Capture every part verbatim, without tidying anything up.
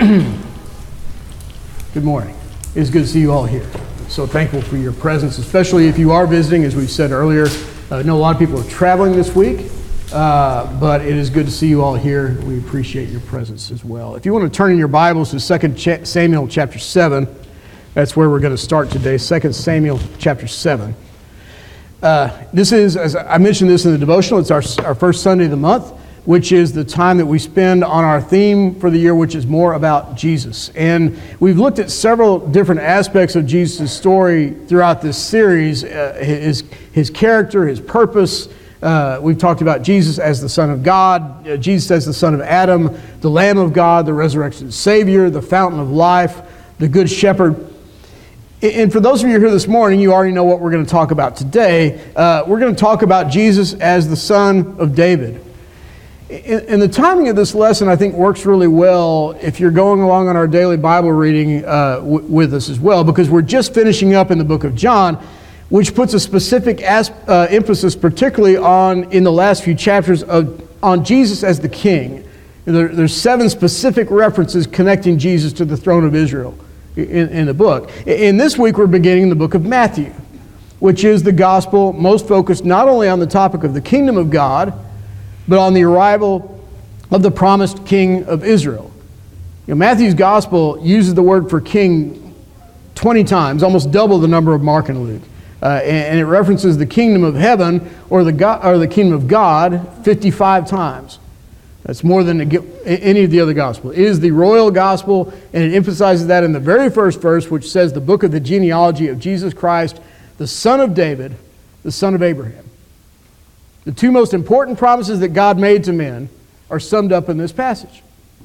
Good morning. It's good to see you all here. So thankful for your presence, especially if you are visiting, as we said earlier. I know a lot of people are traveling this week, uh, but it is good to see you all here. We appreciate your presence as well. If you want to turn in your Bibles to Second Samuel chapter seven, that's where we're going to start today, Second Samuel chapter seven. Uh, this is, as I mentioned this in the devotional, it's our, our first Sunday of the month, which is the time that we spend on our theme for the year, which is more about Jesus. And we've looked at several different aspects of Jesus' story throughout this series, uh, his, his character, his purpose. Uh, we've talked about Jesus as the Son of God, uh, Jesus as the Son of Adam, the Lamb of God, the resurrected Savior, the fountain of life, the Good Shepherd. And for those of you here this morning, you already know what we're going to talk about today. Uh, we're going to talk about Jesus as the Son of David. And the timing of this lesson, I think, works really well if you're going along on our daily Bible reading uh, w- with us as well, because we're just finishing up in the book of John, which puts a specific as- uh, emphasis particularly on, in the last few chapters, of, on Jesus as the King. There, there's seven specific references connecting Jesus to the throne of Israel in, in the book. In this week, we're beginning the book of Matthew, which is the gospel most focused not only on the topic of the kingdom of God, but on the arrival of the promised king of Israel. You know, Matthew's gospel uses the word for king twenty times, almost double the number of Mark and Luke. Uh, and, and it references the kingdom of heaven or the, God, or the kingdom of God fifty-five times. That's more than any of the other gospels. It is the royal gospel, and it emphasizes that in the very first verse, which says the book of the genealogy of Jesus Christ, the son of David, the son of Abraham. The two most important promises that God made to men are summed up in this passage.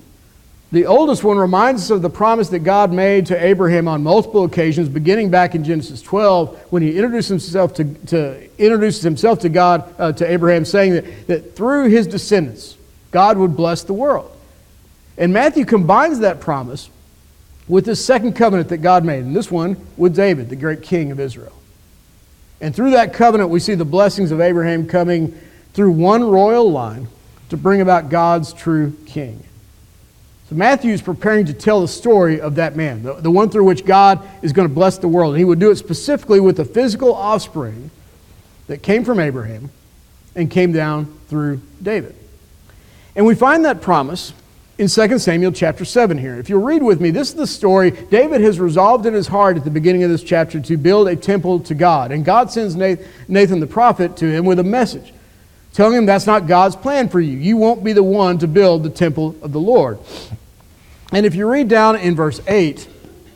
The oldest one reminds us of the promise that God made to Abraham on multiple occasions, beginning back in Genesis twelve, when he introduced himself to, to introduces himself to God, uh, to Abraham, saying that, that through his descendants, God would bless the world. And Matthew combines that promise with this second covenant that God made, and this one with David, the great king of Israel. And through that covenant, we see the blessings of Abraham coming through one royal line to bring about God's true king. So Matthew is preparing to tell the story of that man, the, the one through which God is going to bless the world. And he would do it specifically with a physical offspring that came from Abraham and came down through David. And we find that promise in Second Samuel chapter seven here. If you'll read with me, this is the story. David has resolved in his heart at the beginning of this chapter to build a temple to God. And God sends Nathan the prophet to him with a message, telling him that's not God's plan for you. You won't be the one to build the temple of the Lord. And if you read down in verse eight,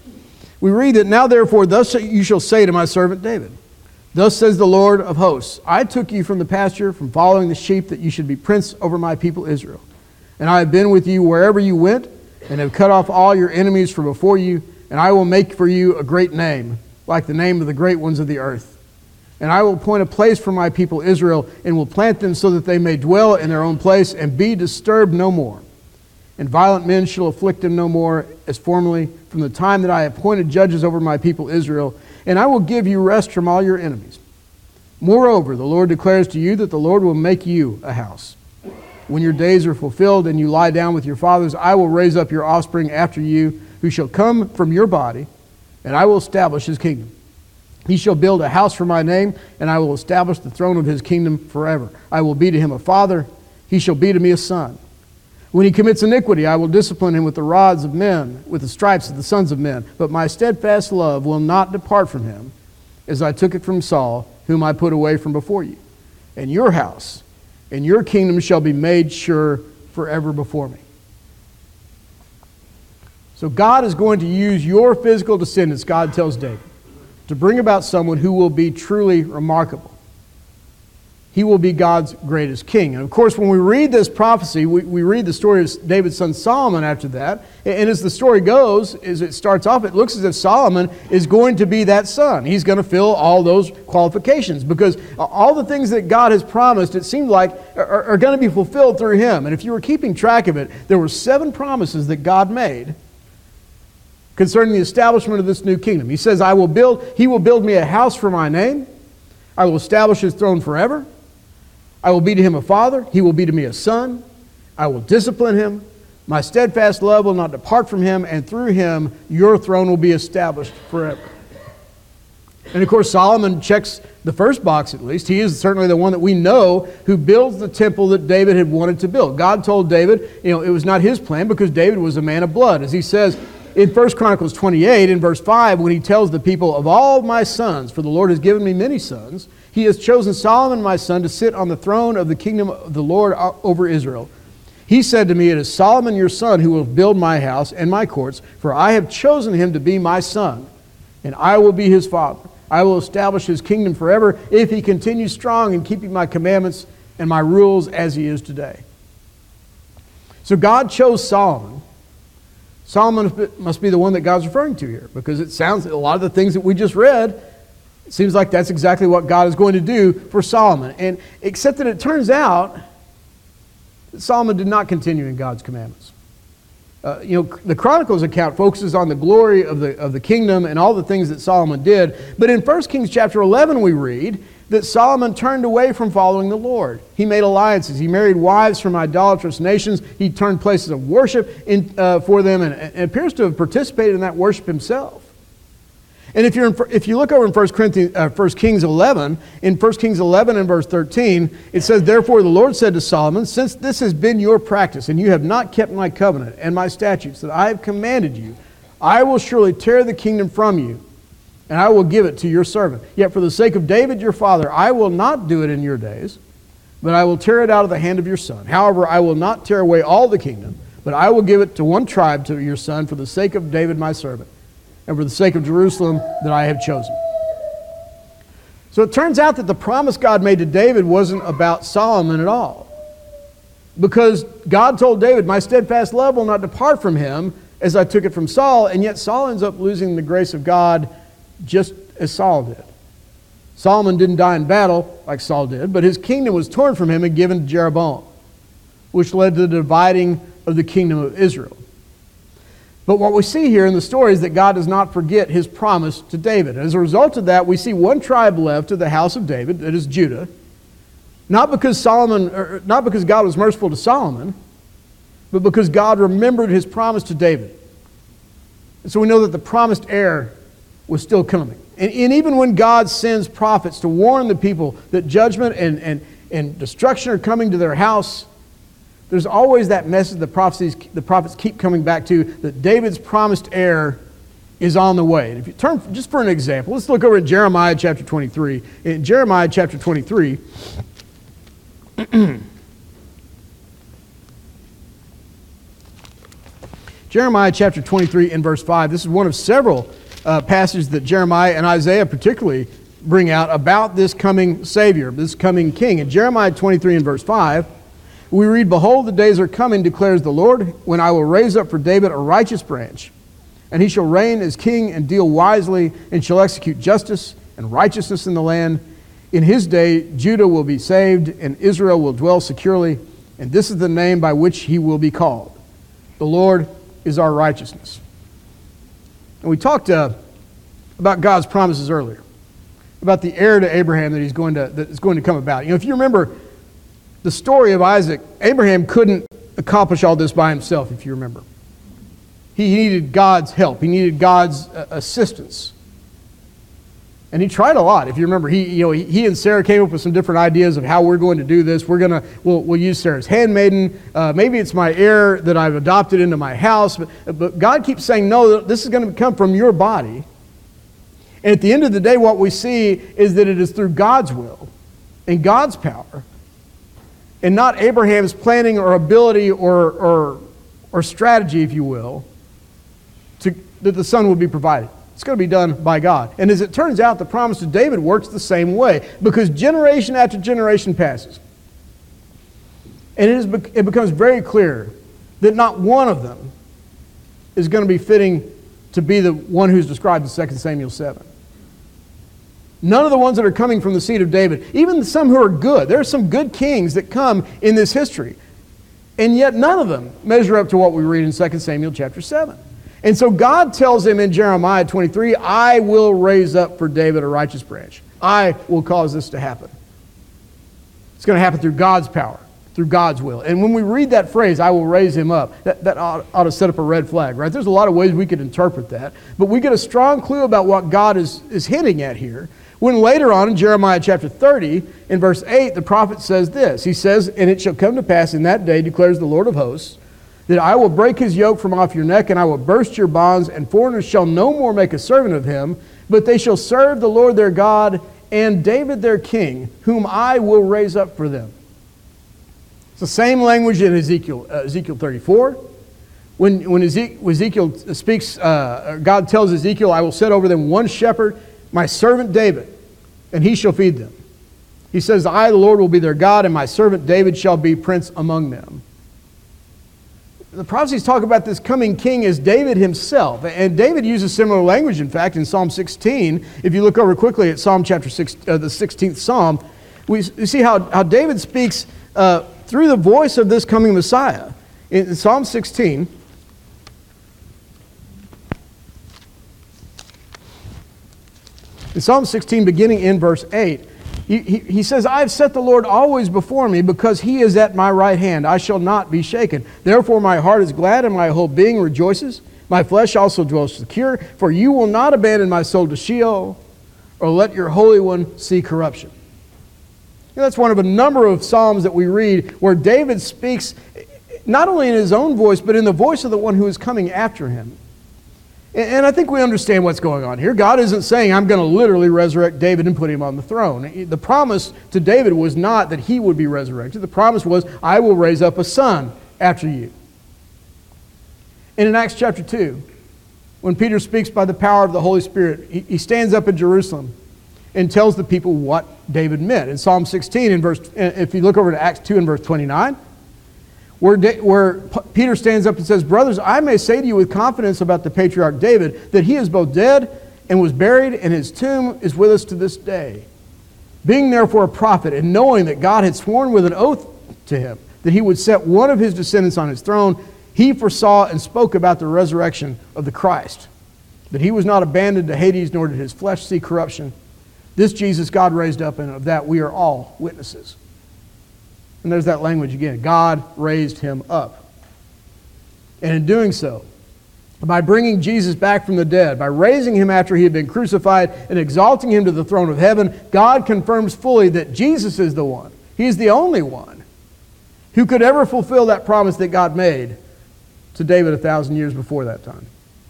we read that, "Now therefore thus you shall say to my servant David, thus says the Lord of hosts, I took you from the pasture, from following the sheep, that you should be prince over my people Israel. And I have been with you wherever you went, and have cut off all your enemies from before you, and I will make for you a great name, like the name of the great ones of the earth. And I will appoint a place for my people Israel, and will plant them so that they may dwell in their own place, and be disturbed no more. And violent men shall afflict them no more, as formerly, from the time that I appointed judges over my people Israel, and I will give you rest from all your enemies. Moreover, the Lord declares to you that the Lord will make you a house. When your days are fulfilled and you lie down with your fathers, I will raise up your offspring after you, who shall come from your body, and I will establish his kingdom. He shall build a house for my name, and I will establish the throne of his kingdom forever. I will be to him a father, he shall be to me a son. When he commits iniquity, I will discipline him with the rods of men, with the stripes of the sons of men. But my steadfast love will not depart from him, as I took it from Saul, whom I put away from before you. And your house and your kingdom shall be made sure forever before me." So God is going to use your physical descendants, God tells David, to bring about someone who will be truly remarkable. He will be God's greatest king. And of course, when we read this prophecy, we, we read the story of David's son Solomon after that. And as the story goes, as it starts off, it looks as if Solomon is going to be that son. He's going to fill all those qualifications, because all the things that God has promised, it seemed like, are, are going to be fulfilled through him. And if you were keeping track of it, there were seven promises that God made concerning the establishment of this new kingdom. He says, I will build, he will build me a house for my name. I will establish his throne forever. I will be to him a father. He will be to me a son. I will discipline him. My steadfast love will not depart from him, and through him your throne will be established forever. And of course, Solomon checks the first box at least. He is certainly the one that we know who builds the temple that David had wanted to build. God told David, you know, it was not his plan because David was a man of blood. As he says in First Chronicles twenty-eight, in verse five, when he tells the people, of all my sons, for the Lord has given me many sons, he has chosen Solomon my son to sit on the throne of the kingdom of the Lord over Israel. He said to me, it is Solomon your son who will build my house and my courts, for I have chosen him to be my son, and I will be his father. I will establish his kingdom forever if he continues strong in keeping my commandments and my rules as he is today. So God chose Solomon. Solomon must be the one that God's referring to here, because it sounds, a lot of the things that we just read, it seems like that's exactly what God is going to do for Solomon. And except that it turns out that Solomon did not continue in God's commandments. Uh, you know, the Chronicles account focuses on the glory of the, of the kingdom and all the things that Solomon did. But in First Kings chapter eleven we read that Solomon turned away from following the Lord. He made alliances. He married wives from idolatrous nations. He turned places of worship in, uh, for them and, and appears to have participated in that worship himself. And if, you're in, if you look over in First Corinthians, uh, First Kings eleven, in First Kings eleven and verse thirteen, it says, therefore the Lord said to Solomon, since this has been your practice, and you have not kept my covenant and my statutes that I have commanded you, I will surely tear the kingdom from you, and I will give it to your servant. Yet for the sake of David your father, I will not do it in your days, but I will tear it out of the hand of your son. However, I will not tear away all the kingdom, but I will give it to one tribe to your son for the sake of David my servant, and for the sake of Jerusalem that I have chosen. So it turns out that the promise God made to David wasn't about Solomon at all. Because God told David, my steadfast love will not depart from him as I took it from Saul, and yet Saul ends up losing the grace of God just as Saul did. Solomon didn't die in battle like Saul did, but his kingdom was torn from him and given to Jeroboam, which led to the dividing of the kingdom of Israel. But what we see here in the story is that God does not forget his promise to David. As a result of that, we see one tribe left of the house of David, that is Judah. Not because Solomon, or not because God was merciful to Solomon, but because God remembered his promise to David. And so we know that the promised heir was still coming. And, and even when God sends prophets to warn the people that judgment and, and, and destruction are coming to their house, there's always that message the prophecies, the prophets keep coming back to, that David's promised heir is on the way. And if you turn, just for an example, let's look over at Jeremiah chapter twenty-three. In Jeremiah chapter twenty-three, Jeremiah chapter twenty-three and verse five, this is one of several uh, passages that Jeremiah and Isaiah particularly bring out about this coming Savior, this coming King. In Jeremiah twenty-three and verse five, we read, behold, the days are coming, declares the Lord, when I will raise up for David a righteous branch, and he shall reign as king and deal wisely, and shall execute justice and righteousness in the land. In his day, Judah will be saved, and Israel will dwell securely, and this is the name by which he will be called. The Lord is our righteousness. And we talked uh, about God's promises earlier, about the heir to Abraham that he's going to that is going to come about. You know, if you remember the story of Isaac, Abraham couldn't accomplish all this by himself, if you remember. He needed God's help. He needed God's uh, assistance. And he tried a lot. If you remember, he, you know, he, he and Sarah came up with some different ideas of how we're going to do this. We're going to, we'll, we'll use Sarah's handmaiden. Uh, maybe it's my heir that I've adopted into my house. But, but God keeps saying, no, this is going to come from your body. And at the end of the day, what we see is that it is through God's will and God's power, and not Abraham's planning or ability or, or, or strategy, if you will, to, that the son will be provided. It's going to be done by God. And as it turns out, the promise to David works the same way, because generation after generation passes. And it, is, it becomes very clear that not one of them is going to be fitting to be the one who's described in Second Samuel seven. None of the ones that are coming from the seed of David, even some who are good. There are some good kings that come in this history. And yet none of them measure up to what we read in Second Samuel chapter seven. And so God tells him in Jeremiah twenty-three, I will raise up for David a righteous branch. I will cause this to happen. It's going to happen through God's power. through God's will. And when we read that phrase, I will raise him up, that, that ought, ought to set up a red flag, right? There's a lot of ways we could interpret that, but we get a strong clue about what God is, is hinting at here. When later on in Jeremiah chapter thirty, in verse eight, the prophet says this. He says, and it shall come to pass in that day, declares the Lord of hosts, that I will break his yoke from off your neck, and I will burst your bonds, and foreigners shall no more make a servant of him, but they shall serve the Lord their God and David their king, whom I will raise up for them. It's the same language in Ezekiel, uh, Ezekiel thirty-four. When, when Ezekiel speaks, uh, God tells Ezekiel, I will set over them one shepherd, my servant David, and he shall feed them. He says, I, the Lord, will be their God, and my servant David shall be prince among them. The prophecies talk about this coming king as David himself. And David uses similar language, in fact, in Psalm sixteen. If you look over quickly at Psalm chapter six, uh, the sixteenth Psalm, we see how, how David speaks uh, through the voice of this coming Messiah. In Psalm sixteen, in Psalm sixteen, beginning in verse eight, He, he, he says, I have set the Lord always before me, because he is at my right hand. I shall not be shaken. Therefore my heart is glad, and my whole being rejoices. My flesh also dwells secure, for you will not abandon my soul to Sheol, or let your Holy One see corruption. You know, that's one of a number of Psalms that we read where David speaks not only in his own voice, but in the voice of the one who is coming after him. And I think we understand what's going on here. God isn't saying, I'm going to literally resurrect David and put him on the throne. The promise to David was not that he would be resurrected. The promise was, I will raise up a son after you. And in Acts chapter two, when Peter speaks by the power of the Holy Spirit, he stands up in Jerusalem and tells the people what David meant. In Psalm sixteen, in verse, if you look over to Acts two and verse twenty-nine, Where, where Peter stands up and says, brothers, I may say to you with confidence about the patriarch David, that he is both dead and was buried, and his tomb is with us to this day. Being therefore a prophet, and knowing that God had sworn with an oath to him that he would set one of his descendants on his throne, he foresaw and spoke about the resurrection of the Christ, that he was not abandoned to Hades, nor did his flesh see corruption. This Jesus God raised up, and of that we are all witnesses. And there's that language again. God raised him up. And in doing so, by bringing Jesus back from the dead, by raising him after he had been crucified and exalting him to the throne of heaven, God confirms fully that Jesus is the one. He is the only one who could ever fulfill that promise that God made to David a thousand years before that time.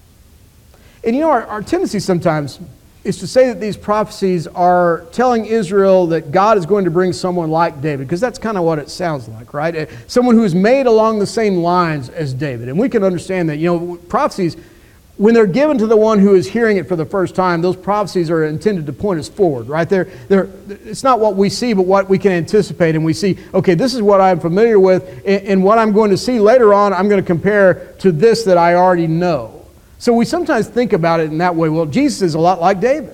And you know, our, our tendency sometimes is to say that these prophecies are telling Israel that God is going to bring someone like David, because that's kind of what it sounds like, right? Someone who is made along the same lines as David. And we can understand that, you know, prophecies, when they're given to the one who is hearing it for the first time, those prophecies are intended to point us forward, right? They're, they're, it's not what we see, but what we can anticipate. And we see, okay, this is what I'm familiar with, and, and what I'm going to see later on, I'm going to compare to this that I already know. So we sometimes think about it in that way. Well, Jesus is a lot like David.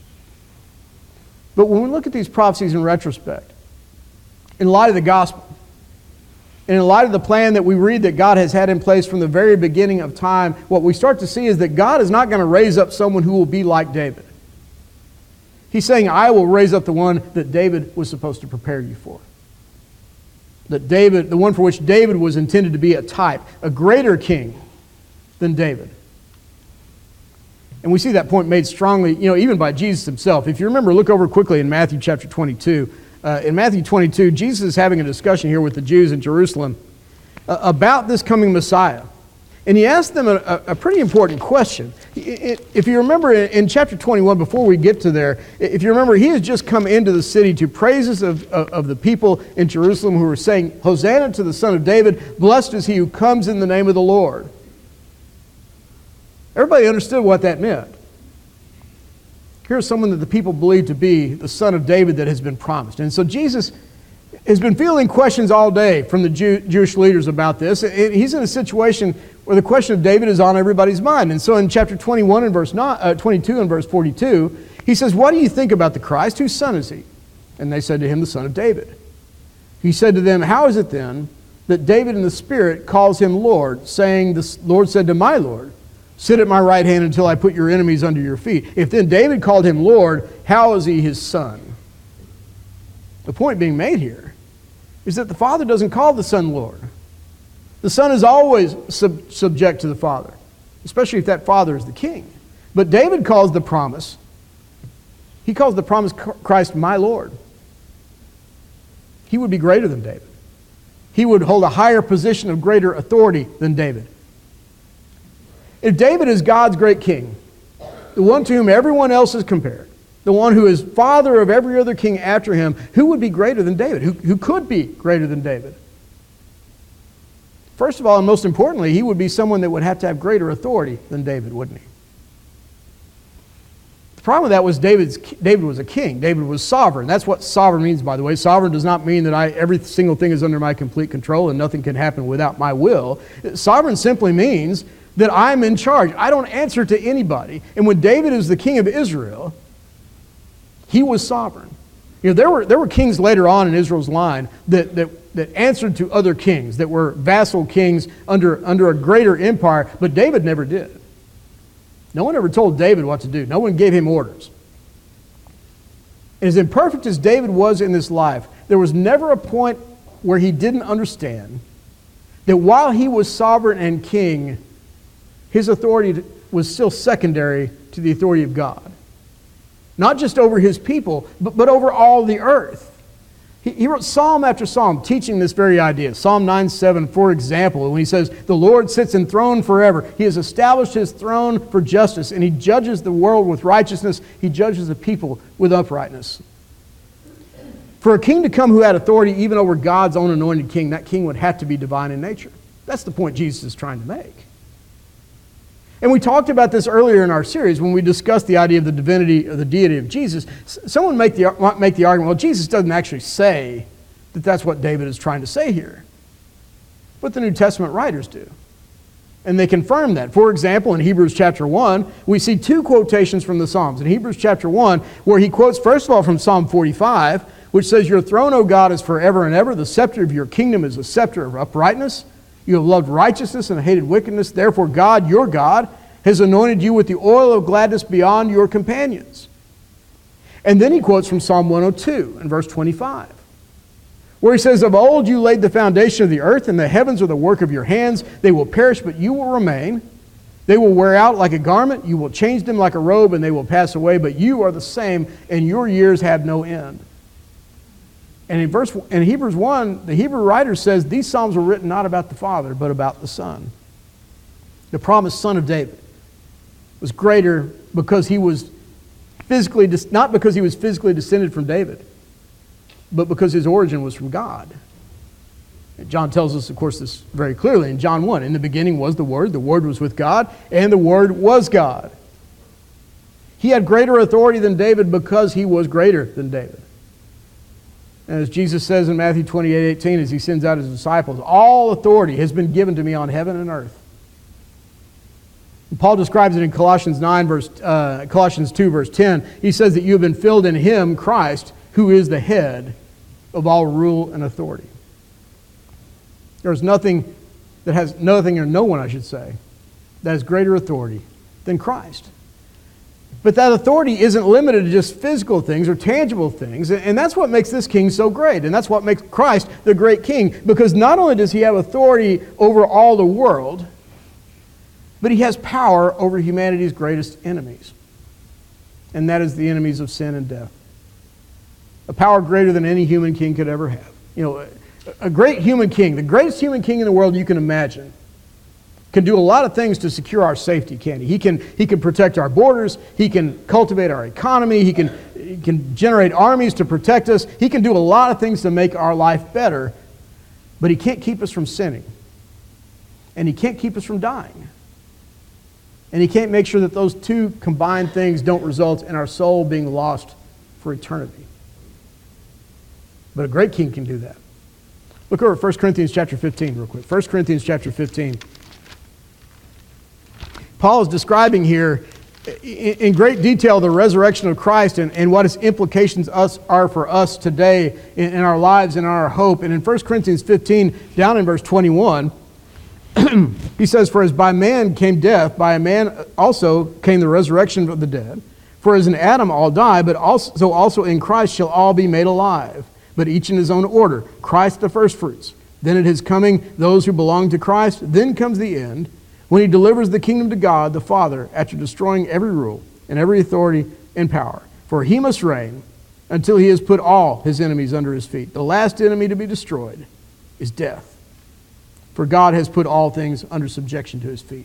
But when we look at these prophecies in retrospect, in light of the gospel, and in light of the plan that we read that God has had in place from the very beginning of time, what we start to see is that God is not going to raise up someone who will be like David. He's saying, I will raise up the one that David was supposed to prepare you for. That David, the one for which David was intended to be a type, a greater king than David. And we see that point made strongly, you know, even by Jesus himself. If you remember, look over quickly in Matthew chapter twenty-two. Uh, in Matthew twenty-two, Jesus is having a discussion here with the Jews in Jerusalem uh, about this coming Messiah. And he asked them a, a pretty important question. If you remember in chapter twenty-one, before we get to there, if you remember, he has just come into the city to praises of, of, of the people in Jerusalem who were saying, Hosanna to the Son of David, blessed is he who comes in the name of the Lord. Everybody understood what that meant. Here's someone that the people believe to be the Son of David that has been promised. And so Jesus has been fielding questions all day from the Jew, Jewish leaders about this. He's in a situation where the question of David is on everybody's mind. And so in chapter twenty-one and verse nine, uh, twenty-two and verse forty-two, he says, what do you think about the Christ? Whose son is he? And they said to him, the son of David. He said to them, how is it then that David in the Spirit calls him Lord, saying, the Lord said to my Lord, sit at my right hand until I put your enemies under your feet. If then David called him Lord, how is he his son? The point being made here is that the Father doesn't call the Son Lord. The Son is always sub- subject to the Father, especially if that Father is the King. But David calls the promise, he calls the promise Christ my Lord. He would be greater than David. He would hold a higher position of greater authority than David. If David is God's great king, the one to whom everyone else is compared, the one who is father of every other king after him, who would be greater than David? Who, who could be greater than David? First of all, and most importantly, he would be someone that would have to have greater authority than David, wouldn't he? The problem with that was David's, David was a king. David was sovereign. That's what sovereign means, by the way. Sovereign does not mean that I, every single thing is under my complete control and nothing can happen without my will. Sovereign simply means that I'm in charge. I don't answer to anybody. And when David is the king of Israel, he was sovereign. You know, there were, there were kings later on in Israel's line that, that, that answered to other kings, that were vassal kings under, under a greater empire, but David never did. No one ever told David what to do. No one gave him orders. And as imperfect as David was in this life, there was never a point where he didn't understand that while he was sovereign and king, his authority was still secondary to the authority of God. Not just over his people, but, but over all the earth. He, he wrote psalm after psalm teaching this very idea. Psalm nine seven, for example, when he says, the Lord sits enthroned forever. He has established his throne for justice, and he judges the world with righteousness. He judges the people with uprightness. For a king to come who had authority even over God's own anointed king, that king would have to be divine in nature. That's the point Jesus is trying to make. And we talked about this earlier in our series when we discussed the idea of the divinity or the deity of Jesus. Someone make the, might make the argument, well, Jesus doesn't actually say that that's what David is trying to say here. But the New Testament writers do. And they confirm that. For example, in Hebrews chapter one, we see two quotations from the Psalms. In Hebrews chapter one, where he quotes, first of all, from Psalm forty-five, which says, your throne, O God, is forever and ever. The scepter of your kingdom is a scepter of uprightness. You have loved righteousness and hated wickedness. Therefore, God, your God, has anointed you with the oil of gladness beyond your companions. And then he quotes from Psalm one oh two in verse twenty-five, where he says, of old you laid the foundation of the earth, and the heavens are the work of your hands. They will perish, but you will remain. They will wear out like a garment. You will change them like a robe, and they will pass away. But you are the same, and your years have no end. And in verse in Hebrews one, the Hebrew writer says these Psalms were written not about the Father, but about the Son. The promised Son of David was greater because he was physically, not because he was physically descended from David, but because his origin was from God. And John tells us, of course, this very clearly in John one. In the beginning was the Word, the Word was with God, and the Word was God. He had greater authority than David because he was greater than David. And as Jesus says in Matthew twenty-eight eighteen, as he sends out his disciples, all authority has been given to me on heaven and earth. And Paul describes it in Colossians nine, verse uh, Colossians two, verse ten. He says that you have been filled in him, Christ, who is the head of all rule and authority. There is nothing that has nothing or no one, I should say, that has greater authority than Christ. But that authority isn't limited to just physical things or tangible things. And that's what makes this king so great. And that's what makes Christ the great king. Because not only does he have authority over all the world, but he has power over humanity's greatest enemies. And that is the enemies of sin and death. A power greater than any human king could ever have. You know, a great human king, the greatest human king in the world you can imagine, can do a lot of things to secure our safety, can't he? He can, he can protect our borders. He can cultivate our economy. He can, he can generate armies to protect us. He can do a lot of things to make our life better, but he can't keep us from sinning. And he can't keep us from dying. And he can't make sure that those two combined things don't result in our soul being lost for eternity. But a great king can do that. Look over at First Corinthians chapter fifteen real quick. First Corinthians chapter fifteen. Paul is describing here in great detail the resurrection of Christ and, and what its implications us are for us today in, in our lives and in our hope. And in First Corinthians fifteen, down in verse twenty-one, he says, for as by man came death, by a man also came the resurrection of the dead. For as in Adam all die, but also, so also in Christ shall all be made alive. but each in his own order. Christ the firstfruits. Then at his coming, those who belong to Christ. Then comes the end, when he delivers the kingdom to God the Father, after destroying every rule and every authority and power. For he must reign until he has put all his enemies under his feet. The last enemy to be destroyed is death. For God has put all things under subjection to his feet.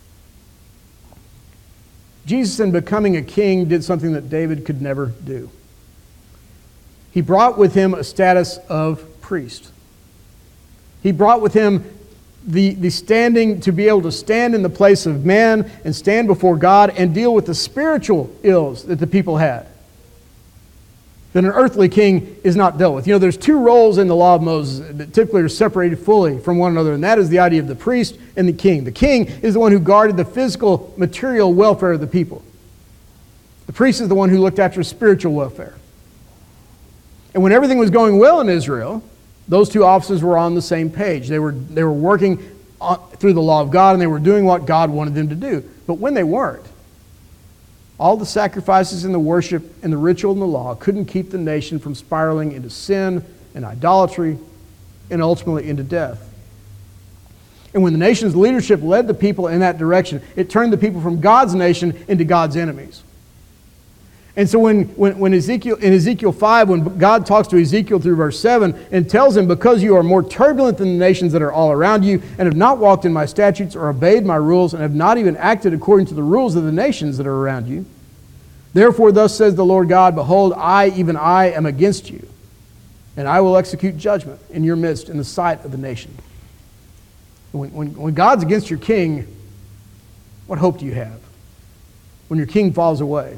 Jesus, in becoming a king, did something that David could never do. He brought with him a status of priest. He brought with him the, the standing to be able to stand in the place of man and stand before God and deal with the spiritual ills that the people had, that an earthly king is not dealt with. You know, there's two roles in the law of Moses that typically are separated fully from one another, and that is the idea of the priest and the king. The king is the one who guarded the physical, material welfare of the people. The priest is the one who looked after spiritual welfare. And when everything was going well in Israel, those two offices were on the same page. They were, they were working on, through the law of God, and they were doing what God wanted them to do. But when they weren't, all the sacrifices and the worship and the ritual and the law couldn't keep the nation from spiraling into sin and idolatry and ultimately into death. And when the nation's leadership led the people in that direction, it turned the people from God's nation into God's enemies. And so when, when, when Ezekiel, in Ezekiel five, when God talks to Ezekiel through verse seven and tells him, because you are more turbulent than the nations that are all around you and have not walked in my statutes or obeyed my rules and have not even acted according to the rules of the nations that are around you, therefore thus says the Lord God, behold, I, even I, am against you, and I will execute judgment in your midst in the sight of the nation. When, when, when God's against your king, what hope do you have? When your king falls away,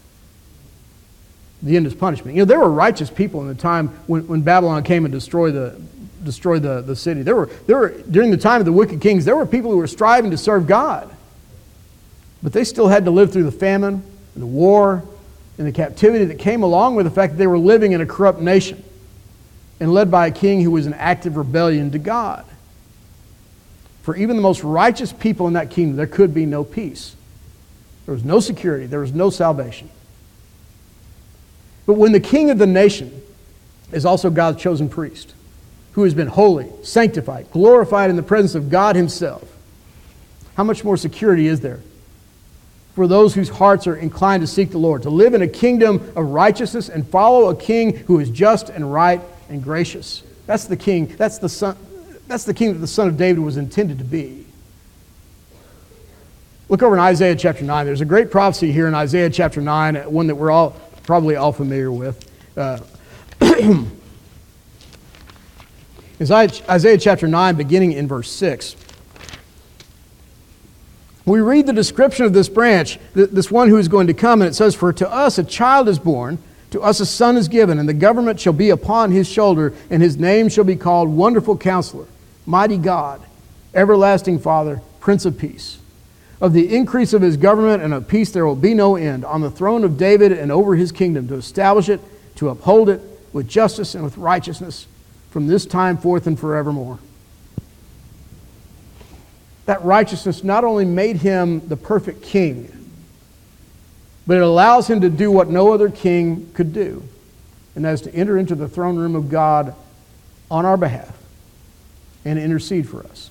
the end is punishment. You know, there were righteous people in the time when, when Babylon came and destroyed the destroyed the, the city. There were there were during the time of the wicked kings, there were people who were striving to serve God. But they still had to live through the famine and the war and the captivity that came along with the fact that they were living in a corrupt nation and led by a king who was in active rebellion to God. For even the most righteous people in that kingdom, there could be no peace. There was no security. There was no salvation. But when the king of the nation is also God's chosen priest, who has been holy, sanctified, glorified in the presence of God himself, how much more security is there for those whose hearts are inclined to seek the Lord, to live in a kingdom of righteousness and follow a king who is just and right and gracious? That's the king. That's the son. That's the king that the son of David was intended to be. Look over in Isaiah chapter nine. There's a great prophecy here in Isaiah chapter nine, one that we're all probably all familiar with. Uh, Isaiah chapter nine, beginning in verse six. We read the description of this branch, this one who is going to come, and it says, for to us a child is born, to us a son is given, and the government shall be upon his shoulder, and his name shall be called Wonderful Counselor, Mighty God, Everlasting Father, Prince of Peace. Of the increase of his government and of peace there will be no end, on the throne of David and over his kingdom, to establish it, to uphold it with justice and with righteousness from this time forth and forevermore. That righteousness not only made him the perfect king, but it allows him to do what no other king could do, and that is to enter into the throne room of God on our behalf and intercede for us.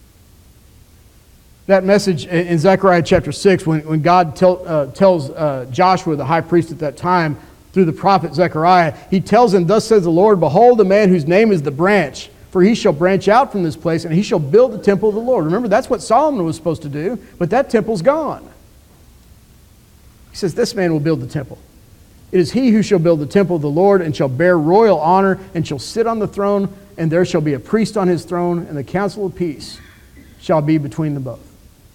That message in Zechariah chapter six, when, when God tell, uh, tells uh, Joshua, the high priest at that time, through the prophet Zechariah, he tells him, thus says the Lord, behold, the man whose name is the branch, for he shall branch out from this place, and he shall build the temple of the Lord. Remember, that's what Solomon was supposed to do, but that temple's gone. He says, this man will build the temple. It is he who shall build the temple of the Lord, and shall bear royal honor, and shall sit on the throne, and there shall be a priest on his throne, and the council of peace shall be between them both.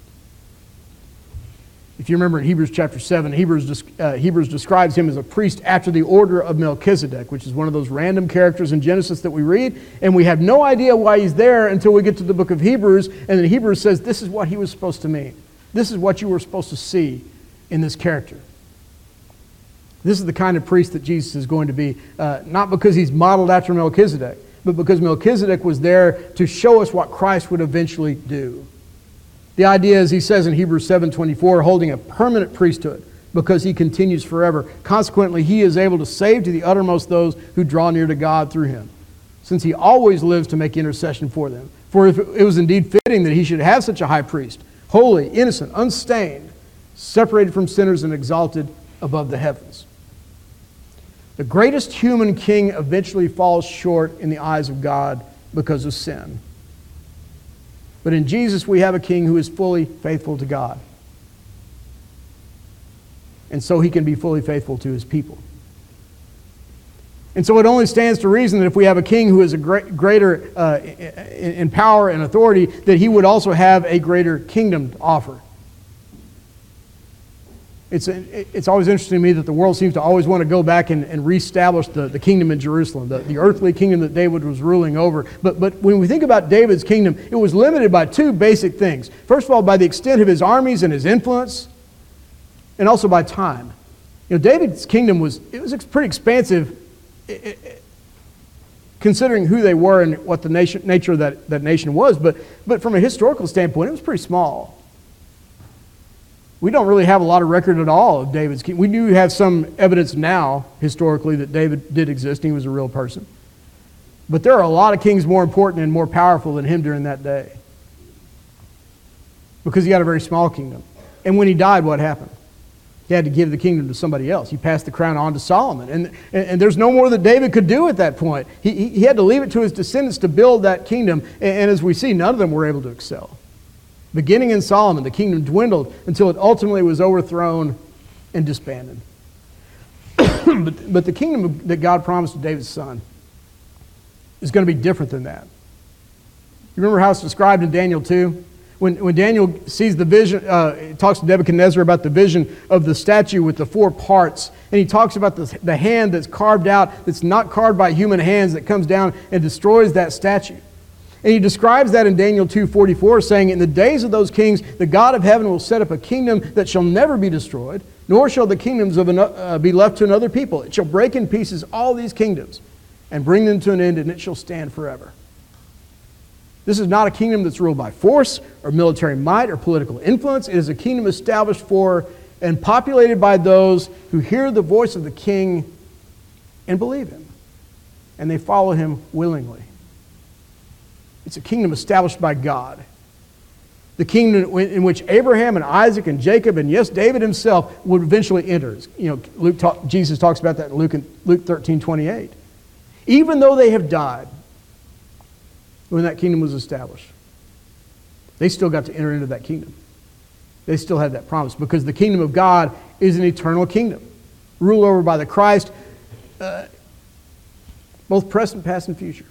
If you remember in Hebrews chapter seven, Hebrews, uh, Hebrews describes him as a priest after the order of Melchizedek, which is one of those random characters in Genesis that we read, and we have no idea why he's there until we get to the book of Hebrews, and then Hebrews says this is what he was supposed to mean. This is what you were supposed to see in this character. This is the kind of priest that Jesus is going to be, uh, not because he's modeled after Melchizedek, but because Melchizedek was there to show us what Christ would eventually do. The idea is, he says in Hebrews seven twenty-four, holding a permanent priesthood because he continues forever. Consequently, he is able to save to the uttermost those who draw near to God through him, since he always lives to make intercession for them. For if it was indeed fitting that he should have such a high priest, holy, innocent, unstained, separated from sinners and exalted above the heavens. The greatest human king eventually falls short in the eyes of God because of sin. But in Jesus, we have a king who is fully faithful to God. And so he can be fully faithful to his people. And so it only stands to reason that if we have a king who is a great, greater uh, in power and authority, that he would also have a greater kingdom to offer. It's, it's always interesting to me that the world seems to always want to go back and, and reestablish the, the kingdom in Jerusalem, the, the earthly kingdom that David was ruling over. But, but when we think about David's kingdom, it was limited by two basic things. First of all, by the extent of his armies and his influence, and also by time. You know, David's kingdom was, it was pretty expansive, considering who they were and what the nation, nature of that, that nation was. But, but from a historical standpoint, it was pretty small. We don't really have a lot of record at all of David's kingdom. We do have some evidence now, historically, that David did exist and he was a real person. But there are a lot of kings more important and more powerful than him during that day. Because he had a very small kingdom. And when he died, what happened? He had to give the kingdom to somebody else. He passed the crown on to Solomon. And, and, and there's no more that David could do at that point. He, he, he had to leave it to his descendants to build that kingdom. And, and as we see, none of them were able to excel. Beginning in Solomon, the kingdom dwindled until it ultimately was overthrown and disbanded. but, but the kingdom that God promised to David's son is going to be different than that. You remember how it's described in Daniel two? When, when Daniel sees the vision, uh, he talks to Nebuchadnezzar about the vision of the statue with the four parts. And he talks about the, the hand that's carved out, that's not carved by human hands, that comes down and destroys that statue. And he describes that in Daniel two forty-four, saying, in the days of those kings, the God of heaven will set up a kingdom that shall never be destroyed, nor shall the kingdoms of an, uh, be left to another people. It shall break in pieces all these kingdoms and bring them to an end, and it shall stand forever. This is not a kingdom that's ruled by force or military might or political influence. It is a kingdom established for and populated by those who hear the voice of the king and believe him, and they follow him willingly. It's a kingdom established by God. The kingdom in which Abraham and Isaac and Jacob and, yes, David himself would eventually enter. You know, Luke talk, Jesus talks about that in Luke, Luke thirteen twenty-eight. Even though they have died when that kingdom was established, they still got to enter into that kingdom. They still had that promise because the kingdom of God is an eternal kingdom, ruled over by the Christ, uh, both present, past, and future.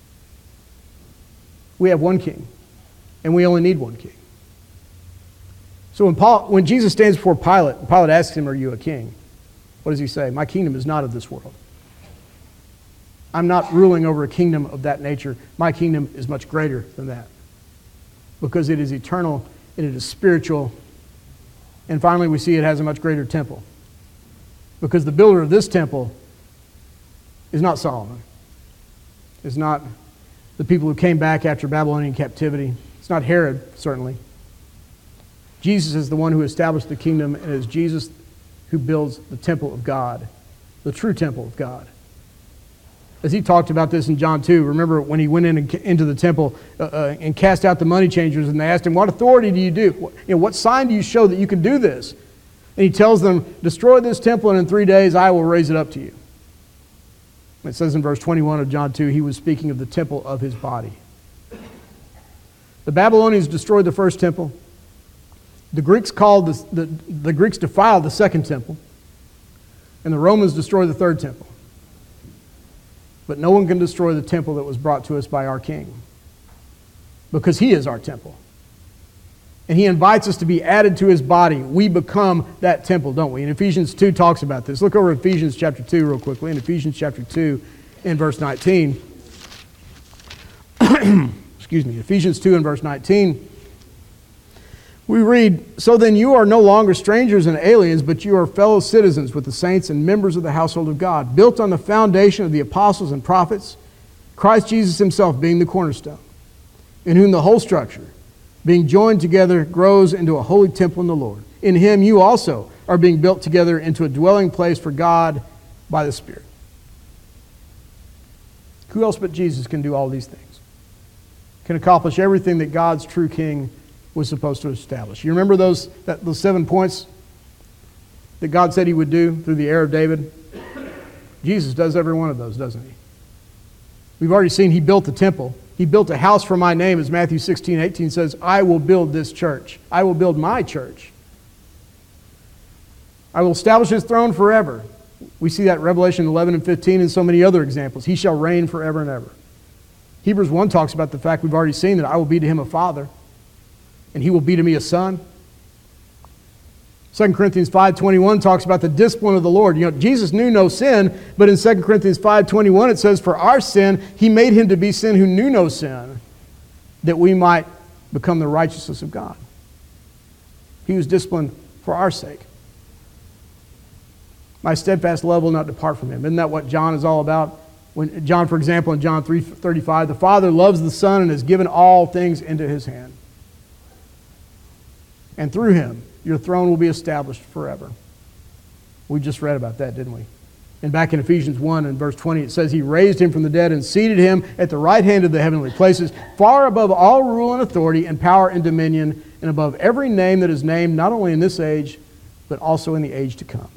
We have one king, and we only need one king. So when, Paul, when Jesus stands before Pilate, and Pilate asks him, are you a king? What does he say? My kingdom is not of this world. I'm not ruling over a kingdom of that nature. My kingdom is much greater than that because it is eternal and it is spiritual. And finally, we see it has a much greater temple because the builder of this temple is not Solomon. It's not the people who came back after Babylonian captivity. It's not Herod, certainly. Jesus is the one who established the kingdom, and it is Jesus who builds the temple of God, the true temple of God. As he talked about this in John two, remember when he went in and, into the temple uh, uh, and cast out the money changers, and they asked him, what authority do you do? What, you know, what sign do you show that you can do this? And he tells them, destroy this temple, and in three days I will raise it up to you. It says in verse twenty-one of John two, he was speaking of the temple of his body. The Babylonians destroyed the first temple. The Greeks called the, the, the Greeks defiled the second temple. And the Romans destroyed the third temple. But no one can destroy the temple that was brought to us by our King, because he is our temple. And he invites us to be added to his body. We become that temple, don't we? And Ephesians two talks about this. Look over Ephesians chapter two real quickly. In Ephesians chapter two in verse nineteen. Excuse me. Ephesians two and verse nineteen. We read, so then you are no longer strangers and aliens, but you are fellow citizens with the saints and members of the household of God, built on the foundation of the apostles and prophets, Christ Jesus himself being the cornerstone, in whom the whole structure, being joined together, grows into a holy temple in the Lord. In him you also are being built together into a dwelling place for God by the Spirit. Who else but Jesus can do all these things? Can accomplish everything that God's true King was supposed to establish. You remember those, that, those seven points that God said he would do through the heir of David? Jesus does every one of those, doesn't he? We've already seen he built the temple. He built a house for my name, as Matthew sixteen eighteen says, I will build this church. I will build my church. I will establish his throne forever. We see that in Revelation eleven and fifteen and so many other examples. He shall reign forever and ever. Hebrews one talks about the fact we've already seen that I will be to him a father, and he will be to me a son. Second Corinthians five twenty-one talks about the discipline of the Lord. You know, Jesus knew no sin, but in Second Corinthians five twenty-one it says, for our sin, he made him to be sin who knew no sin, that we might become the righteousness of God. He was disciplined for our sake. My steadfast love will not depart from him. Isn't that what John is all about? When John, for example, in John three thirty-five, the Father loves the Son and has given all things into his hand. And through him, your throne will be established forever. We just read about that, didn't we? And back in Ephesians one and verse twenty, it says, he raised him from the dead and seated him at the right hand of the heavenly places, far above all rule and authority and power and dominion, and above every name that is named, not only in this age, but also in the age to come.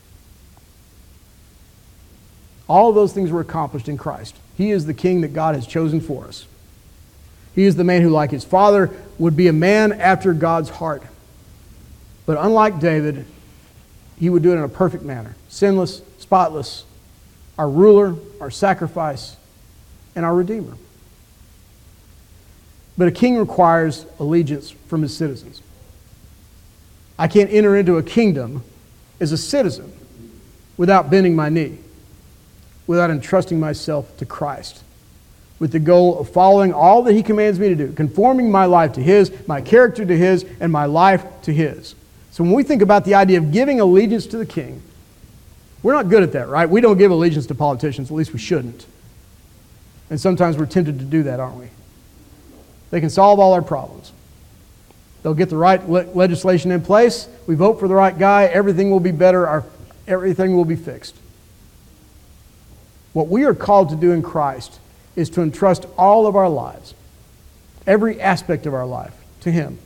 All of those things were accomplished in Christ. He is the King that God has chosen for us. He is the man who, like his father, would be a man after God's heart. But unlike David, he would do it in a perfect manner, sinless, spotless, our ruler, our sacrifice, and our Redeemer. But a king requires allegiance from his citizens. I can't enter into a kingdom as a citizen without bending my knee, without entrusting myself to Christ, with the goal of following all that he commands me to do, conforming my life to his, my character to his, and my life to his. So when we think about the idea of giving allegiance to the king, we're not good at that, right? We don't give allegiance to politicians, at least we shouldn't. And sometimes we're tempted to do that, aren't we? They can solve all our problems. They'll get the right le- legislation in place, we vote for the right guy, everything will be better, our, everything will be fixed. What we are called to do in Christ is to entrust all of our lives, every aspect of our life, to him.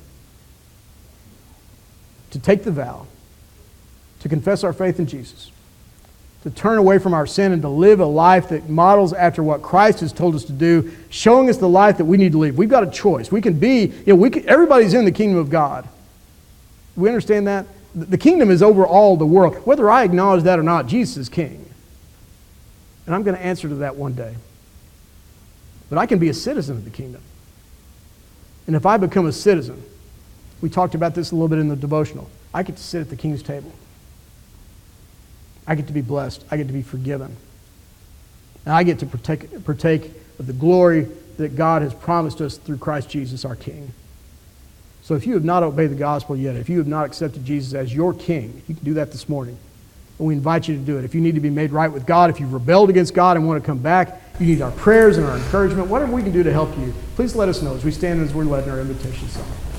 To take the vow, to confess our faith in Jesus, to turn away from our sin and to live a life that models after what Christ has told us to do, showing us the life that we need to live. We've got a choice. We can be, you know, we can, everybody's in the kingdom of God. We understand that? The kingdom is over all the world. Whether I acknowledge that or not, Jesus is king. And I'm going to answer to that one day. But I can be a citizen of the kingdom. And if I become a citizen, we talked about this a little bit in the devotional, I get to sit at the king's table. I get to be blessed. I get to be forgiven. And I get to partake, partake of the glory that God has promised us through Christ Jesus, our King. So if you have not obeyed the gospel yet, if you have not accepted Jesus as your King, you can do that this morning. And we invite you to do it. If you need to be made right with God, if you've rebelled against God and want to come back, you need our prayers and our encouragement, whatever we can do to help you, please let us know as we stand and as we're led in our invitation song.